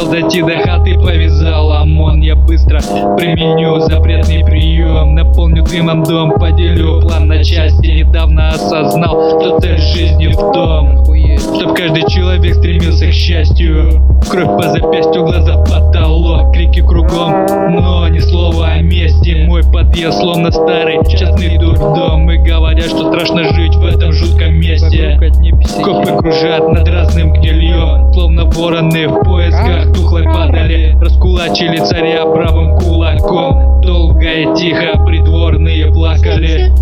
дойти до хаты, повязал ОМОН. Я быстро применю запретный прием, наполню дымом дом, поделю план на части. Недавно осознал, что цель жизни в том, чтоб каждый человек стремился к счастью. Кровь по запястью, глаза в потолок, крики кругом, но ни слова о мести. Мой подъезд словно старый частный дурдом, и говорят, что страшно жить в этом жутком месте. Копы кружат над разным гнильем, словно вороны в поисках тухлой падали. Раскулачили царя правым кулаком, долго и тихо придворные плакали.